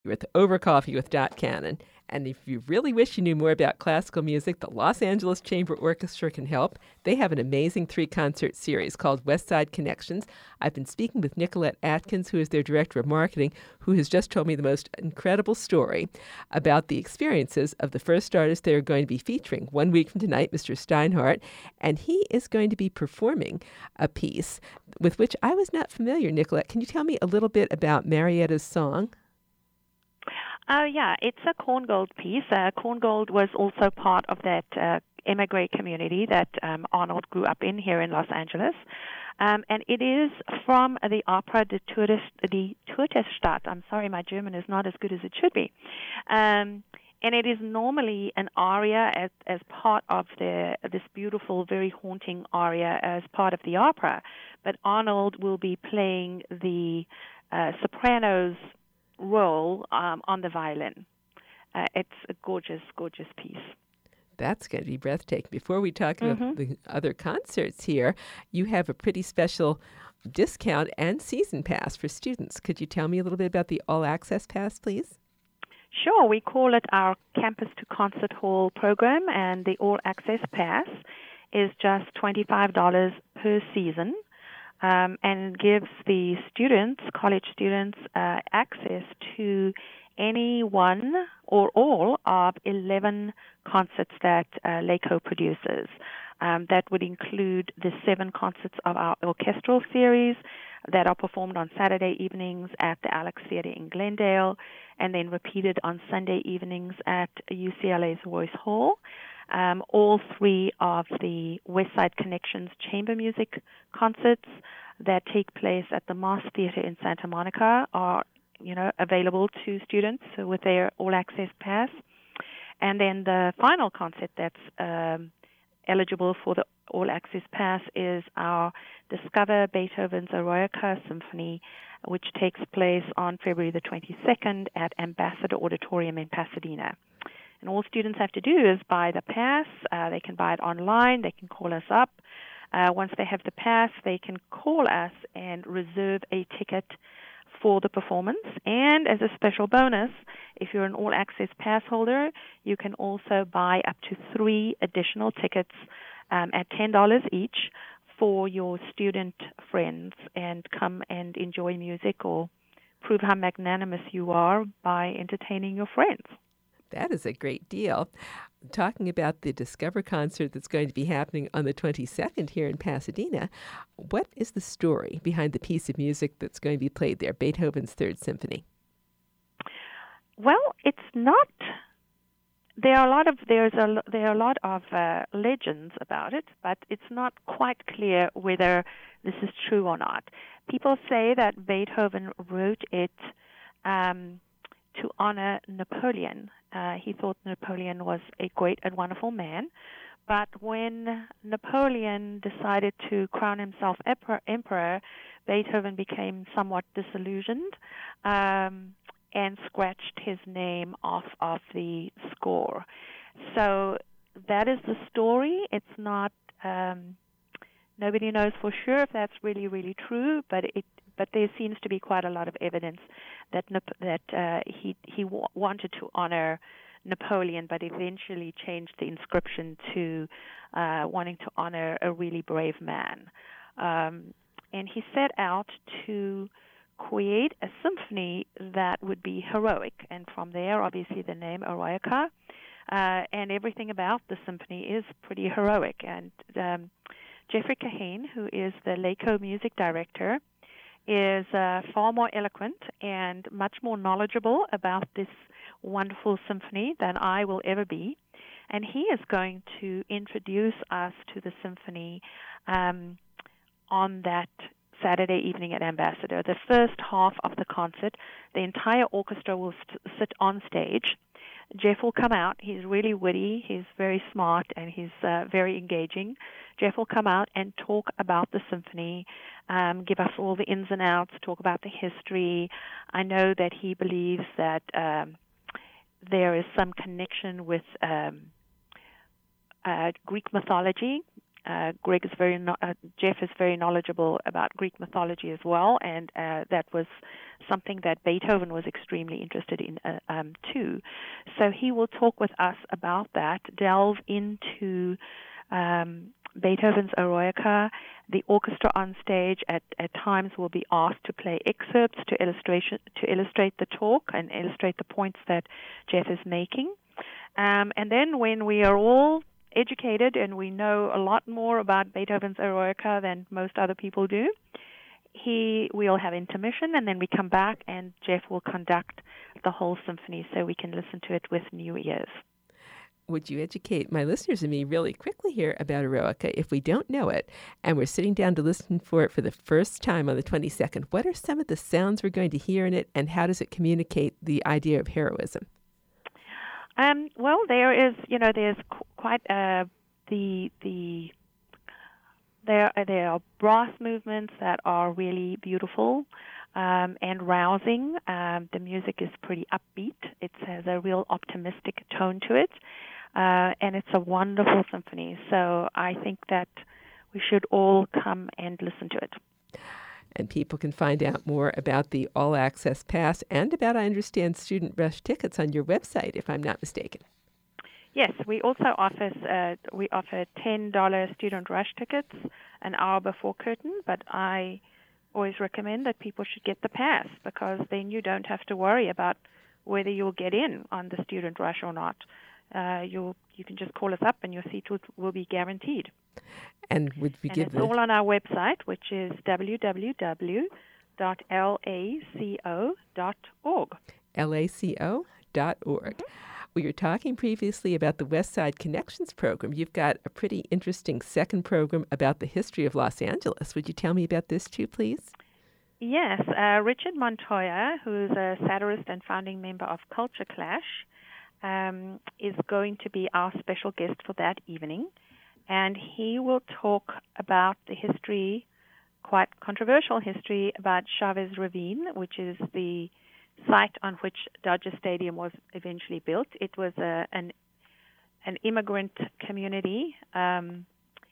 with Over Coffee with Dot Cannon. And if you really wish you knew more about classical music, the Los Angeles Chamber Orchestra can help. They have an amazing 3-concert series called West Side Connections. I've been speaking with Nicolette Atkins, who is their director of marketing, who has just told me the most incredible story about the experiences of the first artist they are going to be featuring 1 week from tonight, Mr. Steinhardt. And he is going to be performing a piece with which I was not familiar. Nicolette, can you tell me a little bit about Marietta's song? Yeah, it's a Korngold piece. Korngold was also part of that emigre community that Arnold grew up in here in Los Angeles. And it is from the opera Die Totenstadt. I'm sorry, my German is not as good as it should be. And it is normally an aria as part of this beautiful, very haunting aria as part of the opera. But Arnold will be playing the soprano's role on the violin. It's a gorgeous, gorgeous piece. That's going to be breathtaking. Before we talk about the other concerts here, you have a pretty special discount and season pass for students. Could you tell me a little bit about the All Access Pass, please? Sure. We call it our Campus to Concert Hall program, and the All Access Pass is just $25 per season. And gives the students, college students, access to any one or all of 11 concerts that LACO produces. That would include the 7 concerts of our orchestral series that are performed on Saturday evenings at the Alex Theater in Glendale, and then repeated on Sunday evenings at UCLA's Royce Hall. All 3 of the West Side Connections chamber music concerts that take place at the Moss Theater in Santa Monica are, available to students with their all-access pass. And then the final concert that's eligible for the all-access pass is our Discover Beethoven's Eroica Symphony, which takes place on February the 22nd at Ambassador Auditorium in Pasadena. And all students have to do is buy the pass. They can buy it online. They can call us up. Once they have the pass, they can call us and reserve a ticket for the performance. And as a special bonus, if you're an all-access pass holder, you can also buy up to 3 additional tickets at $10 each for your student friends and come and enjoy music or prove how magnanimous you are by entertaining your friends. That is a great deal. Talking about the Discover concert that's going to be happening on the 22nd here in Pasadena, what is the story behind the piece of music that's going to be played there, Beethoven's Third Symphony? Well, it's not. There are a lot of legends about it, but it's not quite clear whether this is true or not. People say that Beethoven wrote it to honor Napoleon. He thought Napoleon was a great and wonderful man. But when Napoleon decided to crown himself emperor, Beethoven became somewhat disillusioned and scratched his name off of the score. So that is the story. It's not, nobody knows for sure if that's really, really true, but there seems to be quite a lot of evidence that he wanted to honor Napoleon, but eventually changed the inscription to wanting to honor a really brave man. And he set out to create a symphony that would be heroic, and from there, obviously, the name Eroica, and everything about the symphony is pretty heroic. And Jeffrey Kahane, who is the LACO music director, is far more eloquent and much more knowledgeable about this wonderful symphony than I will ever be. And he is going to introduce us to the symphony on that Saturday evening at Ambassador. The first half of the concert, the entire orchestra will sit on stage. Jeff will come out. He's really witty. He's very smart, and he's very engaging. Jeff will come out and talk about the symphony, give us all the ins and outs, talk about the history. I know that he believes that there is some connection with Greek mythology Jeff is very knowledgeable about Greek mythology as well, and that was something that Beethoven was extremely interested in too. So he will talk with us about that, delve into Beethoven's Eroica. The orchestra on stage at times will be asked to play excerpts to illustrate the talk and illustrate the points that Jeff is making. And then when we are all educated and we know a lot more about Beethoven's Eroica than most other people do, we'll have intermission, and then we come back and Jeff will conduct the whole symphony so we can listen to it with new ears. Would you educate my listeners and me really quickly here about Eroica if we don't know it and we're sitting down to listen for it for the first time on the 22nd? What are some of the sounds we're going to hear in it, and how does it communicate the idea of heroism? Well, there's quite there are brass movements that are really beautiful and rousing. The music is pretty upbeat. It has a real optimistic tone to it, and it's a wonderful symphony. So I think that we should all come and listen to it. And people can find out more about the All Access Pass and about, I understand, Student Rush tickets on your website, if I'm not mistaken. Yes, we also offer $10 Student Rush tickets an hour before curtain, but I always recommend that people should get the pass, because then you don't have to worry about whether you'll get in on the Student Rush or not. You can just call us up and your seat will be guaranteed. And it's all on our website, which is www.laco.org. laco.org. We were talking previously about the West Side Connections program. You've got a pretty interesting second program about the history of Los Angeles. Would you tell me about this too, please? Yes. Richard Montoya, who's a satirist and founding member of Culture Clash, is going to be our special guest for that evening. And he will talk about the history, quite controversial history, about Chavez Ravine, which is the site on which Dodger Stadium was eventually built. It was an immigrant community, and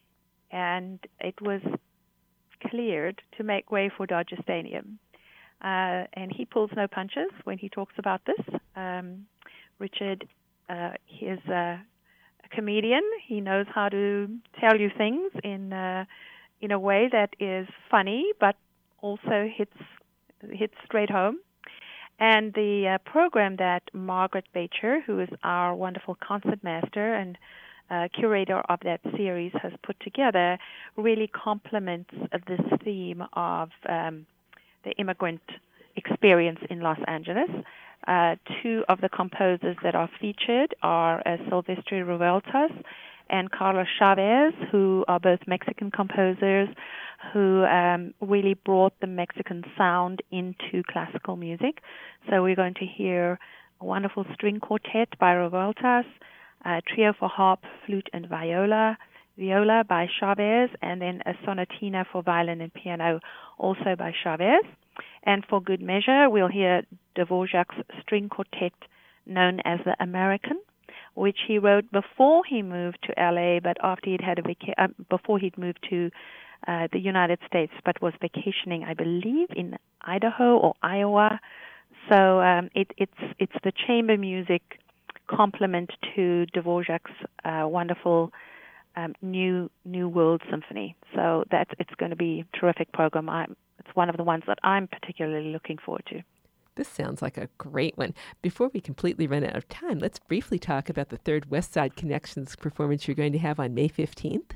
it was cleared to make way for Dodger Stadium. And he pulls no punches when he talks about this. Richard is a comedian. He knows how to tell you things in a way that is funny, but also hits straight home. And the program that Margaret Bacher, who is our wonderful concertmaster and curator of that series, has put together, really complements this theme of the immigrant experience in Los Angeles. Two of the composers that are featured are Silvestre Revueltas and Carlos Chavez, who are both Mexican composers who really brought the Mexican sound into classical music. So we're going to hear a wonderful string quartet by Revueltas, a trio for harp, flute, and viola by Chavez, and then a sonatina for violin and piano also by Chavez. And for good measure, we'll hear Dvorak's string quartet known as the American, which he wrote before he moved to LA, but after he'd had before he'd moved to the United States, but was vacationing, I believe, in Idaho or Iowa. So it's the chamber music complement to Dvorak's wonderful New World Symphony. So it's going to be a terrific program. It's one of the ones that I'm particularly looking forward to. This sounds like a great one. Before we completely run out of time, let's briefly talk about the third West Side Connections performance you're going to have on May 15th.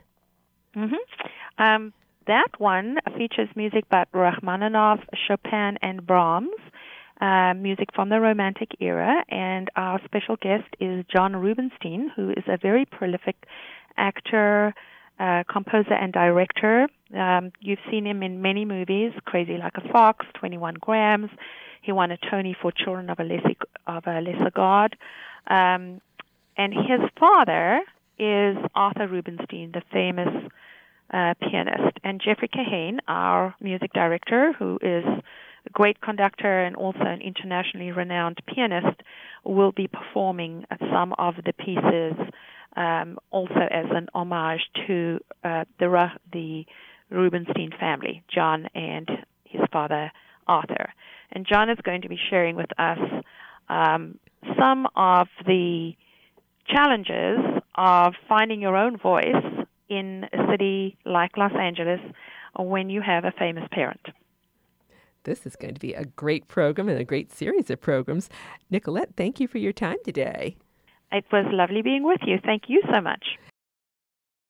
Mm-hmm. That one features music by Rachmaninoff, Chopin, and Brahms, music from the Romantic era, and our special guest is John Rubinstein, who is a very prolific actor, composer, and director. You've seen him in many movies, Crazy Like a Fox, 21 Grams. He won a Tony for Children of a Lesser God. And his father is Arthur Rubinstein, the famous pianist. And Jeffrey Kahane, our music director, who is a great conductor and also an internationally renowned pianist, will be performing some of the pieces also as an homage to the Rubenstein family, John and his father, Arthur. And John is going to be sharing with us some of the challenges of finding your own voice in a city like Los Angeles when you have a famous parent. This is going to be a great program and a great series of programs. Nicolette, thank you for your time today. It was lovely being with you. Thank you so much.